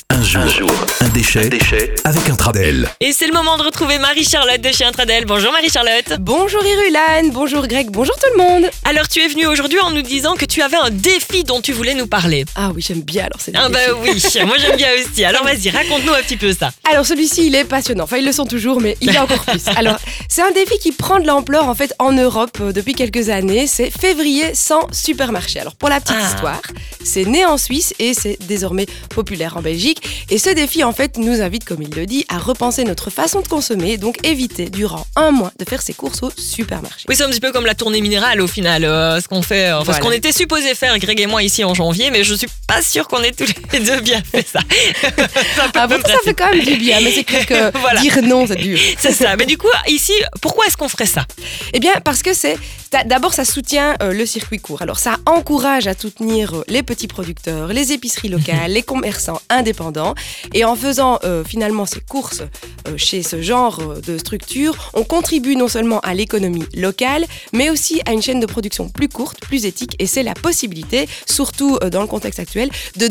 Un jour, un déchet avec Intradel. Et c'est le moment de retrouver Marie-Charlotte de chez Intradel. Bonjour Marie-Charlotte. Bonjour Irulan, bonjour Greg, bonjour tout le monde. Alors tu es venue aujourd'hui en nous disant que tu avais un défi dont tu voulais nous parler. Ah oui, j'aime bien alors c'est Ah bah oui, moi j'aime bien aussi. Alors vas-y, raconte-nous un petit peu ça. Alors celui-ci il est passionnant, enfin ils le sont toujours mais il est encore plus. Alors c'est un défi qui prend de l'ampleur en fait en Europe depuis quelques années, c'est février sans supermarché. Alors pour la petite histoire, c'est né en Suisse et c'est désormais populaire en Belgique. Et ce défi en fait nous invite, comme il le dit, à repenser notre façon de consommer, donc éviter durant un mois de faire ses courses au supermarché. Oui, c'est un petit peu comme la tournée minérale au final, ce qu'on fait, ce qu'on était supposé faire Greg et moi ici en janvier, mais je suis pas sûre qu'on ait tous les deux bien fait ça. Ah bon, ça fait quand même du bien, mais c'est clair que voilà. Dire non, c'est dur. C'est ça, mais du coup ici, pourquoi est-ce qu'on ferait ça? Eh bien parce que d'abord ça soutient le circuit court, alors ça encourage à soutenir les petits producteurs, les épiceries locales, les commerçants indépendants, et en faisant finalement ces courses chez ce genre de structure, on contribue non seulement à l'économie locale, mais aussi à une chaîne de production plus courte, plus éthique, et c'est la possibilité, surtout dans le contexte actuel,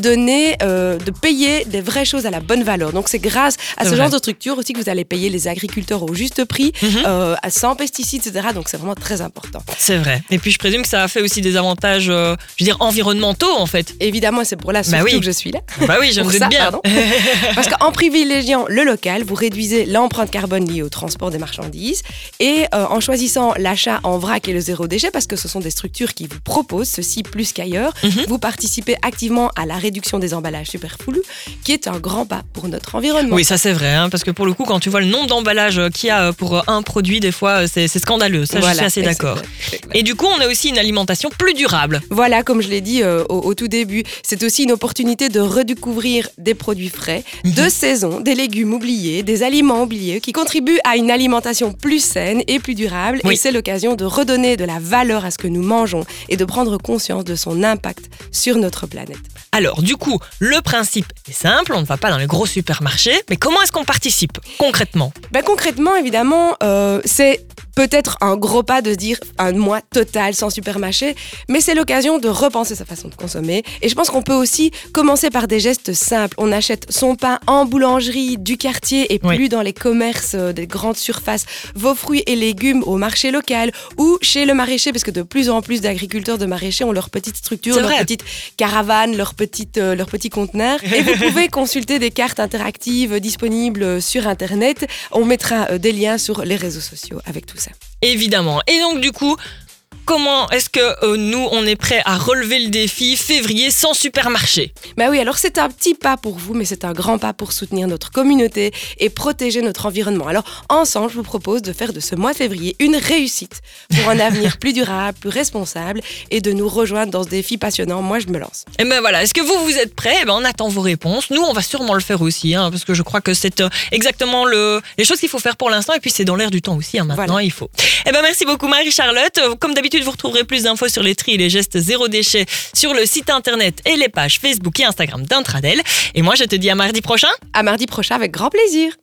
de payer des vraies choses à la bonne valeur. Donc c'est grâce à ce genre de structure aussi que vous allez payer les agriculteurs au juste prix, sans pesticides, etc. Donc c'est vraiment très important. C'est vrai. Et puis je présume que ça a fait aussi des avantages, je veux dire, environnementaux en fait. Évidemment, c'est pour là surtout que je suis là. Bah oui, je me doute bien. Parce qu'en privilégiant le local, vous réduisez l'empreinte carbone liée au transport des marchandises, et en choisissant l'achat en vrac et le zéro déchet, parce que ce sont des structures qui vous proposent ceci plus qu'ailleurs, vous participez activement à la réduction des emballages superflus, qui est un grand pas pour notre environnement. Oui, ça c'est vrai, parce que pour le coup, quand tu vois le nombre d'emballages qu'il y a pour un produit, des fois, c'est scandaleux. Ça, voilà, je suis assez d'accord. Et du coup, on a aussi une alimentation plus durable. Voilà, comme je l'ai dit au tout début, c'est aussi une opportunité de redécouvrir des produits frais, de saison, des légumes oubliés, des aliments oubliés, qui contribuent à une alimentation plus saine et plus durable. Oui. Et c'est l'occasion de redonner de la valeur à ce que nous mangeons et de prendre conscience de son impact sur notre planète. Alors, du coup, le principe est simple, on ne va pas dans les gros supermarchés, mais comment est-ce qu'on participe concrètement ? Concrètement, évidemment, c'est peut-être un gros pas de se dire un mois total sans supermarché, mais c'est l'occasion de repenser sa façon de consommer. Et je pense qu'on peut aussi commencer par des gestes simples. On achète son pain en boulangerie du quartier et plus dans les commerces des grandes surfaces. Vos fruits et légumes au marché local ou chez le maraîcher, parce que de plus en plus d'agriculteurs de maraîchers ont leur petite structure, leur petite caravane, leur petit conteneur. Et vous pouvez consulter des cartes interactives disponibles sur Internet. On mettra des liens sur les réseaux sociaux avec tout ça. Évidemment. Et donc du coup, comment est-ce que nous, on est prêts à relever le défi février sans supermarché ? Oui, alors c'est un petit pas pour vous, mais c'est un grand pas pour soutenir notre communauté et protéger notre environnement. Alors ensemble, je vous propose de faire de ce mois de février une réussite pour un avenir plus durable, plus responsable, et de nous rejoindre dans ce défi passionnant. Moi, je me lance. Et voilà, est-ce que vous êtes prêts ? On attend vos réponses. Nous, on va sûrement le faire aussi, parce que je crois que c'est exactement les choses qu'il faut faire pour l'instant, et puis c'est dans l'air du temps aussi, maintenant, il faut. Merci beaucoup Marie-Charlotte. Comme d'habitude, vous retrouverez plus d'infos sur les tri et les gestes zéro déchet sur le site internet et les pages Facebook et Instagram d'Intradel. Et moi, je te dis à mardi prochain. À mardi prochain avec grand plaisir.